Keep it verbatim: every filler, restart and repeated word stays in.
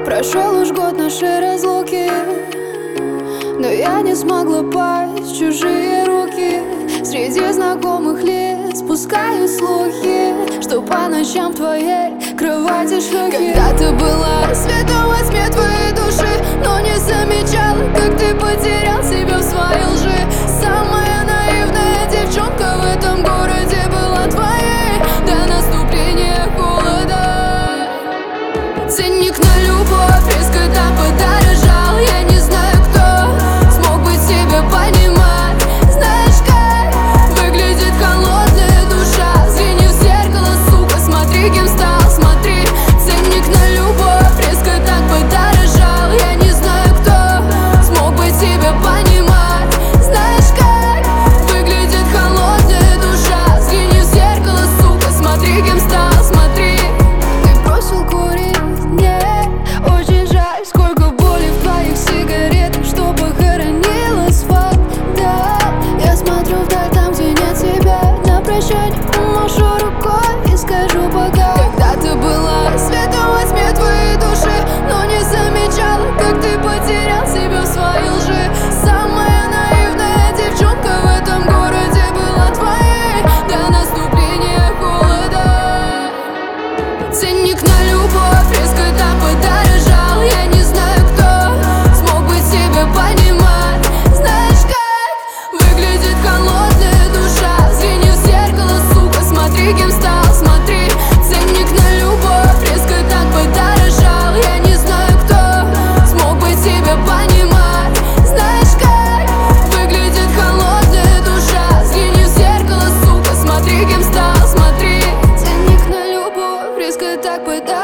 Прошел уж год нашей разлуки, но я не смогла пасть в чужие руки. Среди знакомых лиц пускаю слухи, что по ночам в твоей кровати шлюхи. Когда ты была светом во тьме твоей души, но не замечала, как ты потерял себя в своей лжи. Самая наивная девчонка в этом городе была твоей до наступления холода. Ценник на любовь резко там подорожал. Я не знаю, кто смог бы тебя понимать. Знаешь, как выглядит холодная душа. Взгляни в зеркало, сука, смотри, кем стал, смотри. Ценник на любовь резко так подорожал. Я не знаю, кто смог бы тебя понимать. Знаешь, как выглядит холодная душа. Взгляни в зеркало, сука, смотри, кем стал, смотри. Ты бросил курить, мне очень жаль. Сколько боли в твоих сигаретах, что похоронил асфальт. Да, я смотрю вдаль, там, где нет тебя. На прощание помашу рукой и скажу пока. Когда ты была светом во тьме твоей души, но не замечала, как ты потерял себя в своей лжи. Самая наивная девчонка в этом городе была твоей до наступления холода. Ценник на любовь резко там подорожал. Я не знаю, кто смог бы тебя понимать. Знаешь, как выглядит холодная душа. Взгляни в зеркало, сука, смотри, кем стал, смотри. Ценник на любовь резко так подорожал. Я не знаю, кто смог бы тебя понимать. Знаешь, как выглядит холодная душа. Взгляни в зеркало, сука, смотри, кем стал, смотри. Ценник на любовь резко так подорожал.